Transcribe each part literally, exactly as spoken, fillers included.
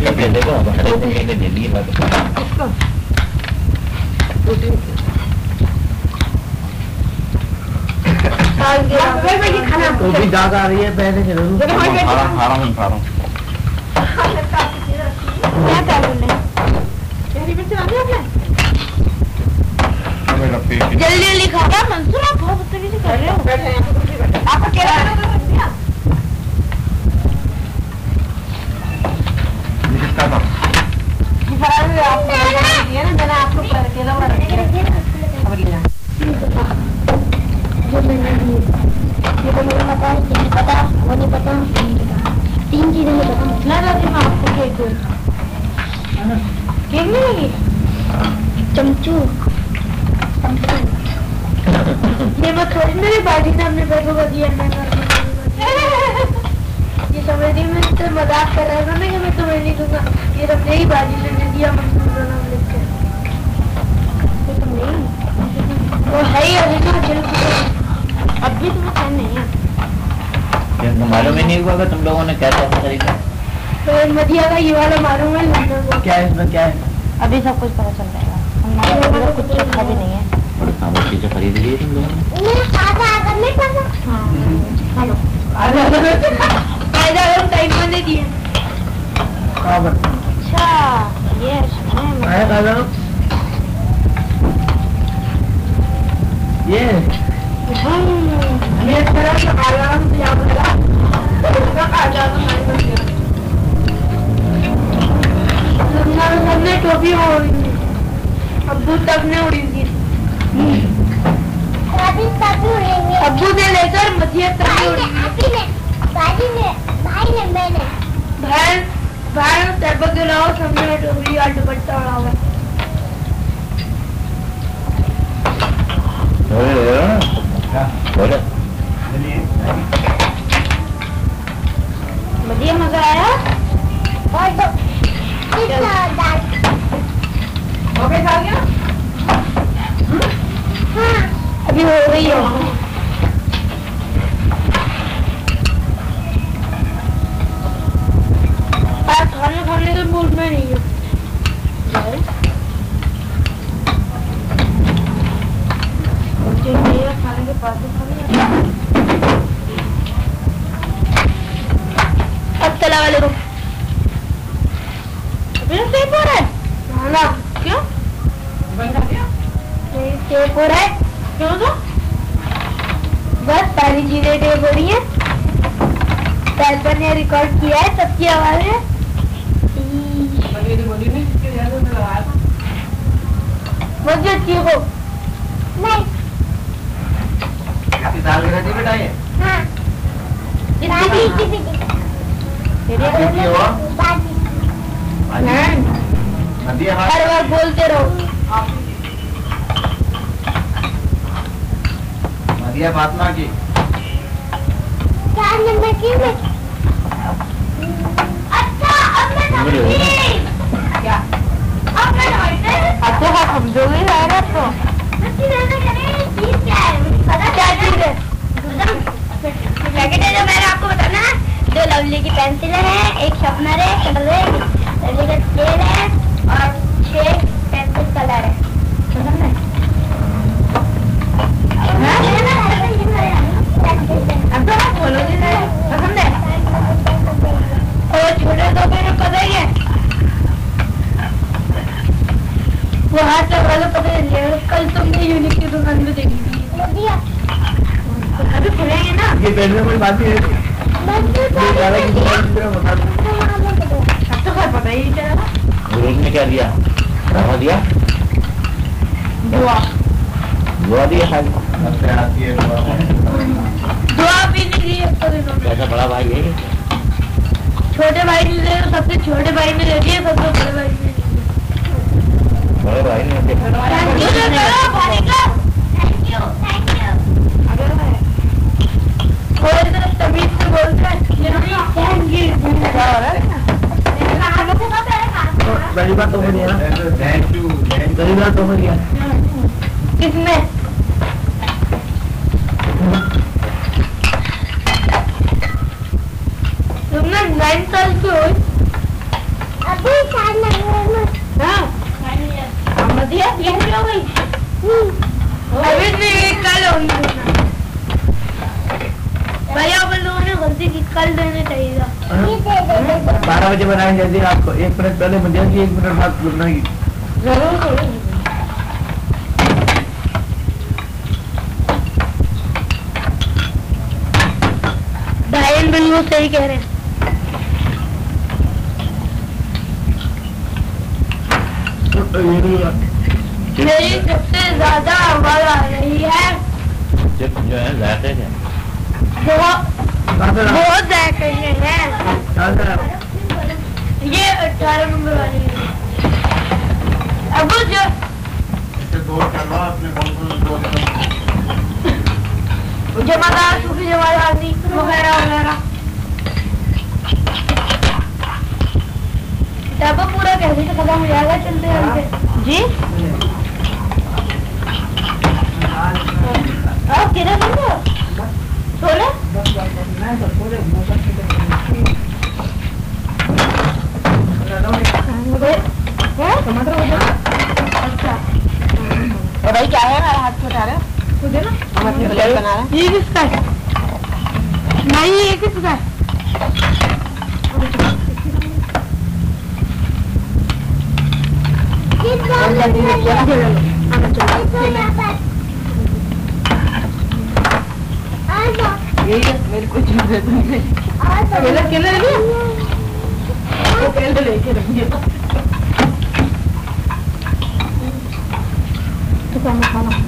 देखो हरे से मैंने दे दिए बात तो भी दाग आ रही है पहले से जरूर खा रहा खा रहा हूँ खा रहा हूँ क्या कर रहे हैं जल्दी जल्दी खाओ मंसूर आप बहुत बदतमीजी कर रहे हो आप अकेला मैंने आपको अकेला जो मैंने दिए ये तो मुझे पता है नहीं पता वो नहीं पता तीन चीजें नहीं पता ना दादी मैं आपको केक दूँ केक नहीं लगी चमचू ये मत थोड़ी मेरी बाजी ने अपने पैसों को दिया मैं ये समझ रही मैं तो मजाक कर रहा था ना कि मैं तुम्हें नहीं दूंगा ये सब यही बाजी ने दिया मंसूर का नाम लिख के ये तुम नहीं वो है ही अभी ना दिल अब भी तुम्हें फैन नहीं है मालूम ही नहीं हुआ तुम लोगों ने क्या क्या तरीका तो मदिया का ये वाला मालूम है क्या है इसमें क्या है अभी सब कुछ पता चल जाएगा हम कुछ रखा भी नहीं है बड़ी सामान चीजें खरीद ली तुम लोगों ने टाइम मैंने दिए अच्छा ये ये ये तरह से आराम से यहाँ पर सबने टोपी उड़ी अब्बू तब ने उड़ी थी अब्बू से लेकर मध्य तक उड़ी भाई ने मैंने भाई भाई तरबक के लाओ सबने टोपी और दुपट्टा उड़ा हुआ बोले बढ़िया मजा आया और तो ओके खा गया हाँ अभी हो रही है आप खाने खाने के मूड में नहीं हो खाने के पास अब तला वाले को अभी सेफ हो रहा है ना क्यों सेफ हो रहा है क्यों तो बस सारी चीजें टेप हो रही है सैल्पर ने रिकॉर्ड किया है सबकी आवाज है मुझे अच्छी हो नहीं बेटा ये हाँ हर बार बोलते रहो मदिया फातिमा की चार नंबर की में अच्छा अब मैं क्या अब मैं अच्छा हाँ समझोगे आएगा तो क्या चीज है जैकेट है जो मैंने आपको बताना दो लवली की पेंसिल है एक शार्पनर है लवली का स्केल है और छह पेंसिल कलर है पसंद है अब तो आप बोलो जी पसंद है और छोटे तो फिर पता ही है वो हाथ लगा लो पता चल जाएगा कल तुमने यूनिक की दुकान में देखी थी अभी खुलेंगे ना ये पहले कोई बात नहीं है तो खैर पता ही नहीं चला गुरुज ने क्या दिया दवा दिया दुआ दुआ दिया खाली दुआ भी नहीं दी अब तो इन्होंने ऐसा बड़ा भाई है छोटे भाई ने दे सबसे छोटे भाई ने दे दिए सबसे बड़े भाई ने बड़े भाई ने thank you thank you thank you अगर है थोड़ी देर तमीज से बोलता है थैंक यू क्या हो रहा है पहली बार तो हो गया ना थैंक यू पहली बार तो हो गया किसमें तुमने नाइन साल की हो अब क्या भाई? अभी नहीं, कल होगी भैया, अपन लोगों ने गलती की, कल देने चाहिए था। बारह बजे बनाएंगे जल्दी आपको, एक मिनट पहले मुझे की एक मिनट बाद बनाएगी जरूर। डायन बिल्कुल सही कह रहे हैं। मेरी सबसे ज्यादा आवाज आ रही है चिप जो है जाते हैं बहुत बहुत जायके हैं। ये अठारह नंबर वाली है। अब जो जमादार सूफी जमादार वगैरह वगैरह तब पूरा कैसे तो खत्म हो जाएगा चलते चलते जी। आप किधर बंदो छोले अच्छा। और भाई क्या है हाथ से उठा रहे मुझे ना बना रहा है। ये किसका है? नहीं ये किसका है? मेरे को केला केला वो केला लेके रखिए तो खाना खाना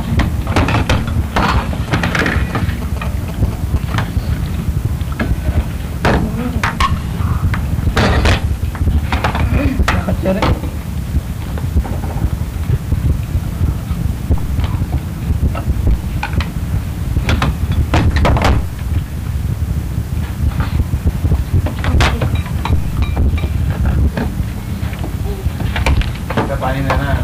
पानी में ना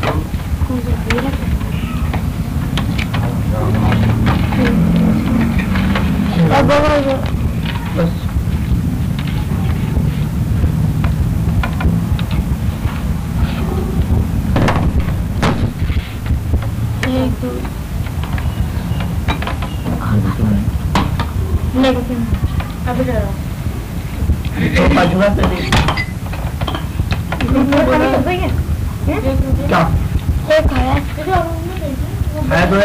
बस एक दो लेकिन अभी क्या एक है मैं तो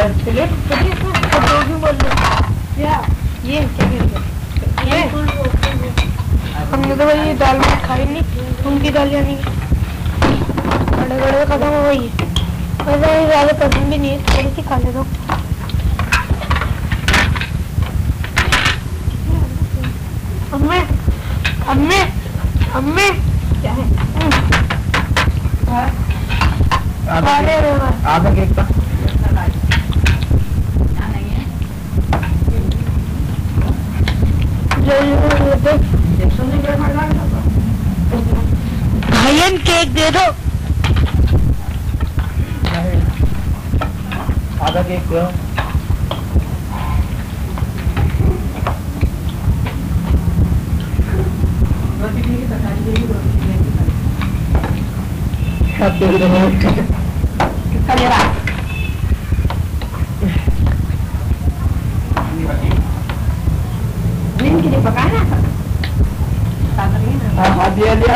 ये क्या ये हमने तो भाई दाल में खाई नहीं, उनकी दाल यानी बड़े बड़े खत्म हो गई है। वैसे ज्यादा पसंद भी नहीं है, थोड़ी सी खा ले दो। अम्मे अम्मे अम्मे क्या है? आधा केक का भाईयन केक दे दो। आधा केक दो। किसका ले रहा? नीम के लिए पकाना था। हाँ दिया दिया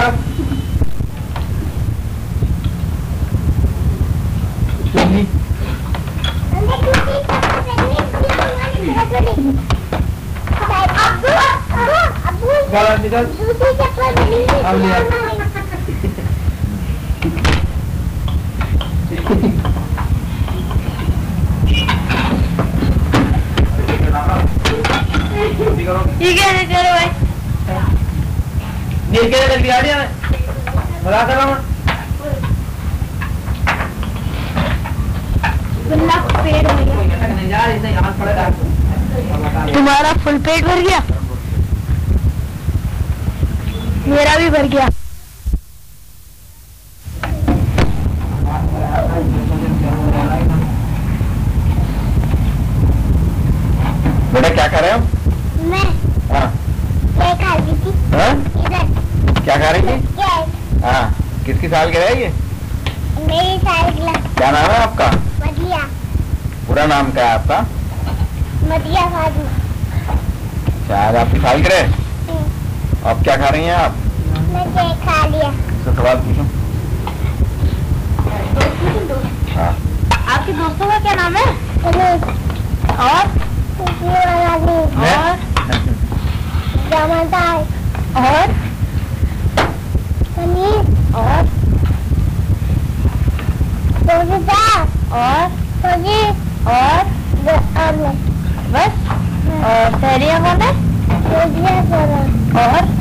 ठीक है चलो भाई नील के लिए दिया दिया बता कर रहा हूँ पेट भर गया। तुम्हारा फुल पेट भर गया, मेरा भी भर गया। बेटा क्या कर रहे हो? मैं हाँ केक खा रही थी। हाँ? इधर क्या खा रही थी? केक हाँ किसकी साल गिरा है ये? मेरी साइकिल। क्या नाम है आपका? मदिया। पूरा नाम क्या है आपका? मदिया फातिमा। शायद आपकी फाइल करे। अब क्या खा रही हैं आप? मैं केक खा लिया। तो सवाल पूछो। हाँ। आपके दोस्तों का क्या नाम है? और और जमादार और पनीर और रोज़ा और सब्जी और आमलेट। बस? और सहेलियाँ कौन है? और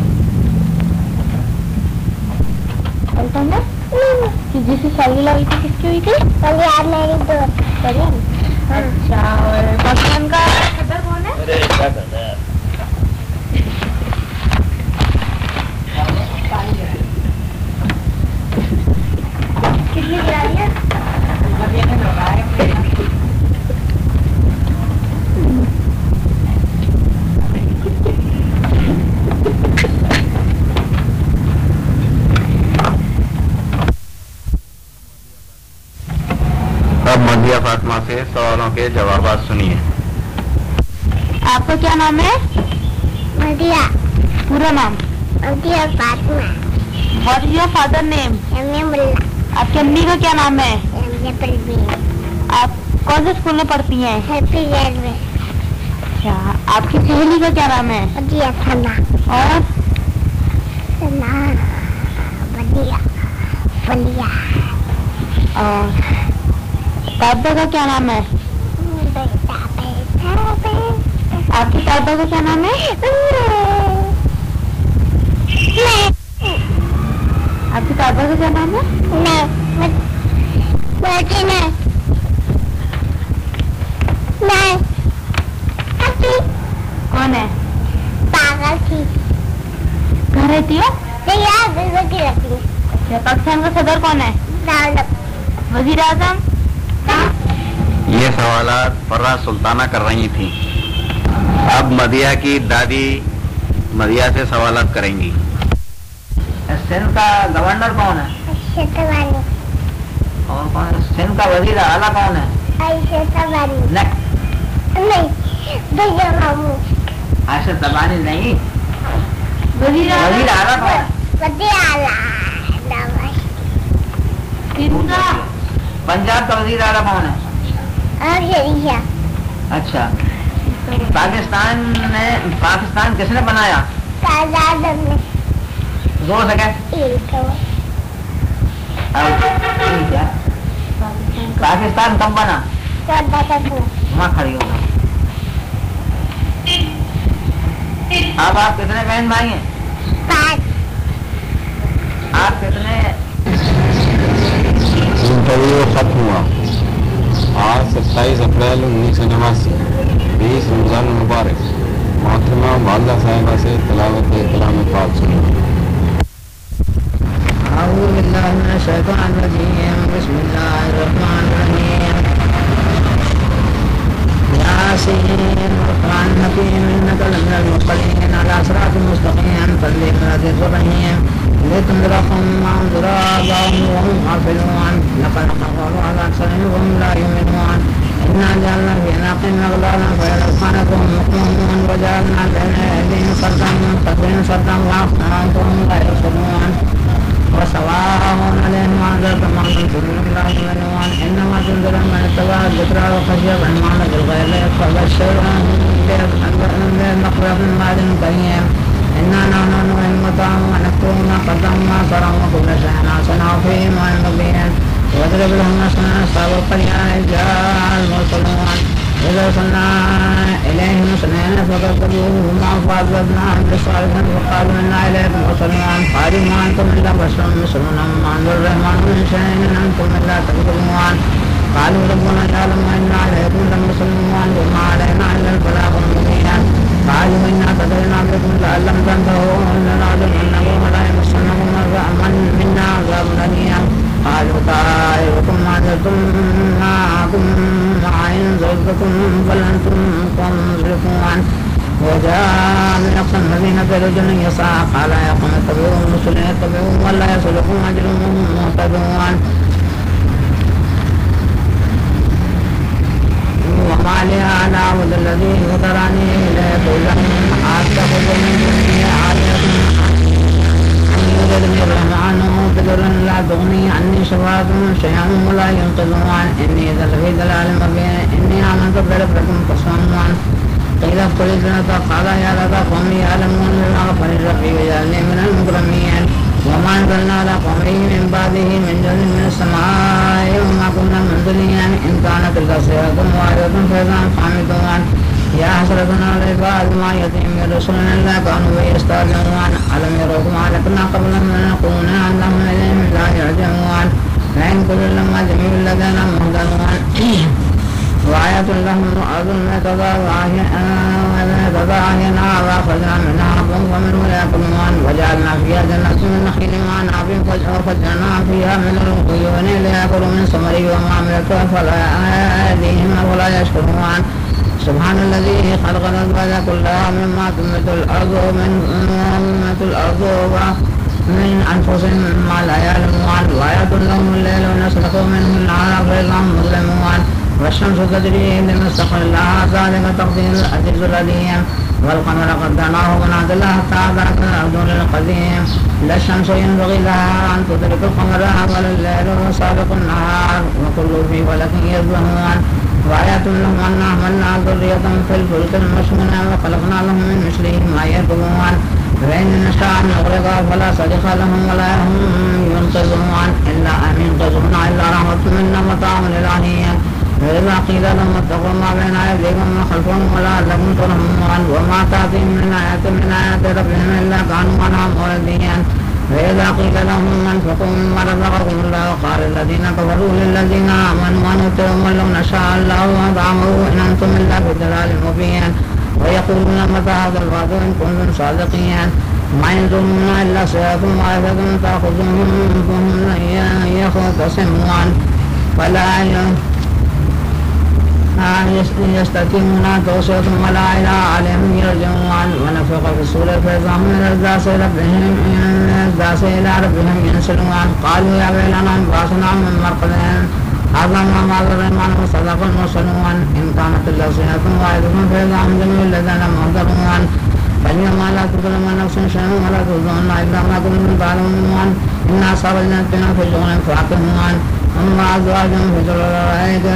कौन है? कि जिससे शादी लगी थी किसकी हुई थी? कल्याण मेरी दोस्त। कल्याण? अच्छा। और पाकिस्तान का सदर कौन है? अरे क्या कर रहा है? कितनी गिरा दिया? अब मदिया फातिमा से सवालों के जवाब सुनिए। आपका क्या नाम है? मदिया। पूरा नाम? Madiya Fatima. What is your father name? M Mulla. आपकी अम्मी का क्या नाम है? एम परवीन। आप कौन से स्कूल में पढ़ती हैं? Happy railway. अच्छा। आपकी सहेली का क्या नाम है? मदिया सना। और सना मदिया बलिया। और दादा का क्या नाम है? आपकी दादा का क्या नाम है? आपकी दादा का क्या नाम है? कौन है? पागल थी। घर रहती हो? अच्छा। पाकिस्तान का सदर कौन है? वजीर आजम। ये सवालात फर्रा सुल्ताना कर रही थी। अब मदिया की दादी मदिया से सवालात करेंगी। सिंध का गवर्नर कौन है? और कौन है? सिंध का वजीर आला कौन है? आयशा तबानी नहीं। वजीर वजीर आला कौन है? पंजाब का वजीर आला कौन है? अच्छा। पाकिस्तान ने पाकिस्तान किसने बनाया? जोर से क्या? पाकिस्तान कब बना? वहाँ खड़ी होगा। अब आप कितने बहन भाई हैं? आप कितने? इंटरव्यू खत्म हुआ आज सत्ताईस अप्रैल उन्नीस सौ नवासी बीस रमजान मुबारक। मोहतरमा वालदा साहिबा से तिलावत कलाम पाक सुनो। अऊज़ु बिल्लाहि मिनश शैतानिर रजीम। बिस्मिल्लाहिर रहमानिर रहीम। यासीन वल क़ुरआनिल हकीम इन्नका लमिनल मुरसलीन अला सिरातिल मुस्तक़ीम फज़्लिल अज़ीज़ रहीम। लितुंज़िरा क़ौमन अंज़रा आबाअहुम वहुम गाफ़िलून लक़द कफ़रू अला अक्सरिहिम वहुम ला युमिनून। इन्ना जअलना फ़ी अनाक़िहिम अग़लालन फ़हिय अज़क़ानहुम मुक़महून वजअलना बैना अयदीहिम सद्दन फ़अग़शयनाहुम सद्दन वअग़शयनाहुम फ़हum ला युबसिरून। वसवाअन अलैहिम अअंज़रतहुम अम लम तुनज़िरहुम ला युमिनून। इन्नमा तुनज़िरु मन इत्तबअ अज़-ज़िक्रा वख़शिय अर्रहमान बिल-ग़ैबि फ़बश्शिरहु बिमग़फ़िरतिन व अज्रिन करीम। इन्ना नहनु नुहयिल मौता व नक्तुबु मा क़द्दमू व आथारहुम व कुल्ला शैइन अहसयनाहु फ़ी इमामिन मुबीन। वज़रिब लहुम मसलन अस्हाबल क़रयति इज़ जाअल मुरसलून इज़ अरसलना इलैहिम इस्नैन फ़कज़्ज़बूहुमा फ़अज़्ज़ज़नाहुम बिस्सालिसीन फ़क़ालू इन्ना इलैकुम मुरसलून क़ालू मा अंतुम इल्ला बशरुन मिस्लुना मा अंज़लर-रहमानु मिन शैइन इन अंतुम इल्ला तकज़्ज़बून। क़ालू रब्बुना यअलमु इन्ना इलैकुम लमुरसलून वमा अलैना इल्लल बलाग़ुल मुबीन। क़ालू इन्ना क़दरना बिकुम लअल्लम तंतहू लनअज़लिमन्नकुम व लयमस्सन्नकुम मिन्ना अज़ाबुन अलीम। क़ालू ताइरुकुम माअज़रतुम माअकुम इन ज़ुरतुम बल अंतुम क़ौमुन मुस्रिफून। वजाअ मिन अक़्सल मदीनति रजुलुन यसअ क़ाल या क़ौमि इत्तबि'ू रुसुली इत्तबि'ूहुम व ला यसलुकुम अजरुहुम वहुम मुहतदून। وما لي أنا أعبد الذي فطرني إليه ترجعون أتخذ من دونه آلهة أن يردني الرحمن بضر لا تغني عني شفاعتهم شيئا ولا ينقذون إني إذا لفي ضلال مبين إني آمنت بربكم فاسمعون قيل ادخل الجنة قال يا ليت قومي يعلمون بما غفر ربي وجعلني من المكرمين وما أنزلنا على قومه من بعده من جند من السماء وما كنا منزلين إن كانت إلا صيحة واحدة فإذا هم خامدون يا حسرة على العباد ما يأتيهم من رسل إلا كانوا به يستهزئون ألم يروا كما أهلكنا قبلهم من القرون أنهم إليهم لا يرجعون فإن كل لما جميع الذين مهتدون وآية لهم الأرض المتضاهية وأخرجنا منها حبا فمنه يأكلون وجعلنا فيها جنات من نخيل وأعناب وفجرنا فيها من العيون ليأكلوا من ثمره وما عملت فلا أيديهم ولا يشكرون سبحان الذي خلق الأزواج كلها مما تنبت الأرض ومن تنبت الأرض ومن أنفسهم مما لا يعلمون وآية لهم الليل ونسلك منه النهار فإذا هم مظلمون والشمس تجري لمستقر لها ذلك تقدير العزيز العليم والقمر قدرناه منازل حتى ذاك العدول القديم لا الشمس ينبغي لها أن تدرك القمر ولا الليل سابق النهار وكل في فلك يسبحون وآية لهم أنا حملنا ذرية في الفلك المشحون وخلقنا لهم من مثله ما يركبون فإن نشاء نغرق فلا صريخ لهم ولا هم ينقذون إلا أن ينقذون إلا رحمة منا متاع إلهي فإذا قيل لهم اتقوا ما بين أيديكم وخلفهم ولعلكم ترحمون وما تأتيهم من آية من آيات ربهم إلا كانوا عنها معرضين فإذا قيل لهم انفقوا مما رزقكم الله قال الذين كفروا للذين آمنوا أنؤتوا ولو نشاء الله أطعمه إن أنتم إلا في ضلال مبين ويقولون متى هذا الوعد إن كنتم صادقين ما ينظرون إلا صيحة واحدة تأخذهم فهم يختصمون ولا يستتمون توصية ولا إلى عليهم يرجعون ونفخ في الصور فإذا هم من الداس إلى ربهم ينسلون قالوا يا ويلنا انبعثنا من مرقدنا هذا ما ماذا الرحمن وصدق المرسلون إن كانت إلا صيحة واحدة فإذا هم جميع الذين مهتدون فاليوم لا تظلم نفس شيئا ولا تظلمون إلا ما كنتم تعلمون إن أصحاب الجنة في شغل فاكهون أما أزواجهم في ذراريك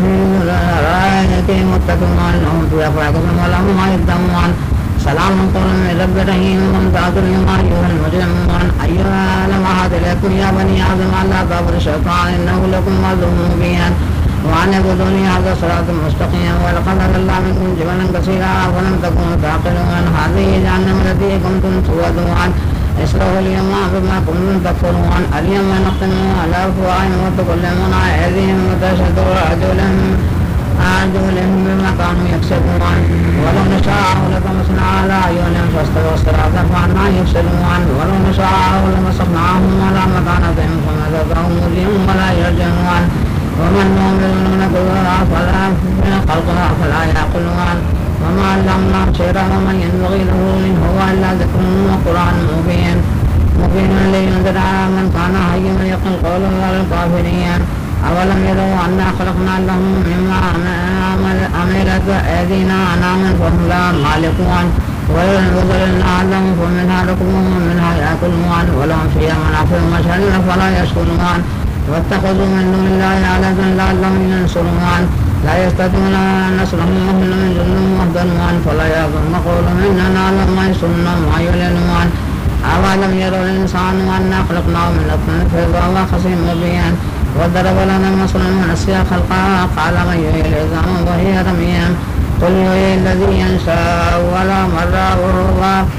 متكئون لهم فيها فاكهة ولهم ما يدعون سلام قولا من رب رحيم وامتازوا اليوم أيها المجرمون أيها لمعهد إليكم يا بني آدم ألا تعبدوا الشيطان إنه لكم عدو مبين وأن اعبدوني هذا صراط مستقيم ولقد أضل منكم جبلا كثيرا فلم تكونوا تعقلون هذه جهنم التي كنتم توعدون اصلوها اليوم بما كنتم تكفرون اليوم نختم على أفواههم وتكلمنا أيديهم وتشهد أرجلهم أرجلهم بما كانوا يكسبون ولو نشاء لطمسنا على أعينهم فاستووا الصراط فأنى يبصرون ولو نشاء لمسخناهم على مكانتهم فمسخهم اليوم ولا يرجعون ومن يؤمن كلها فلا خلقها فلا يعقلون وما علمنا شيئا ومن ينبغي له إن هو إلا ذكر وقرآن مبين مبين لينذر من كان حيا ويقل قوله على الكافرين أولم يروا أنا خلقنا لهم مما عملت أيدينا أنعاما فهم لها مالكون وذللنا لهم فمنها ركوبهم ومنها يأكلون ولهم فيها منافع ومشارب فلا يشكرون واتخذوا من دون الله آلهة لعلهم ينصرون لا يستطيعون نصرهم وهم من جند مهتدون فلا يظن قولهم إننا نعلم ما يسرون وما يعلنون أولم يروا الإنسان أنا خلقناه من نطفة فإذا هو خصيم مبين وضرب لنا مثلا ونسي خلقها قال من يحيي العظام وهي رميم قل يحيي الذي ينشأ ولا مرة وهو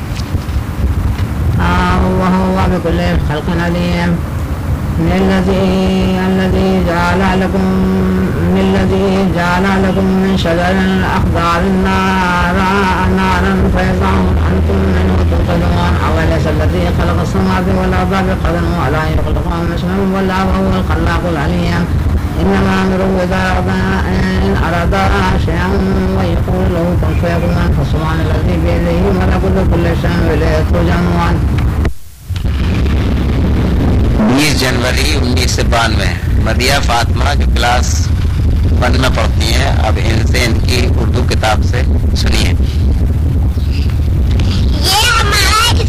وهو بكل خلق عليم الذي الذي جعل لكم الذي جعل لكم من شجر الأخضر نارا نارا فإذا أنتم منه توقدون أوليس الذي خلق السماوات والأرض بقدر ولا يخلق مثلهم ولا هو الخلاق العليم إنما أمره إذا إن أراد شيئا ويقول له كن فيكون فسبحان الذي بيده ملكوت كل شيء وإليه ترجعون. बीस जनवरी उन्नीस सौ बानवे मदिया फातिमा की क्लास वन में पढ़ती हैं। अब इनसे इनकी उर्दू किताब से सुनिए। ये हमारा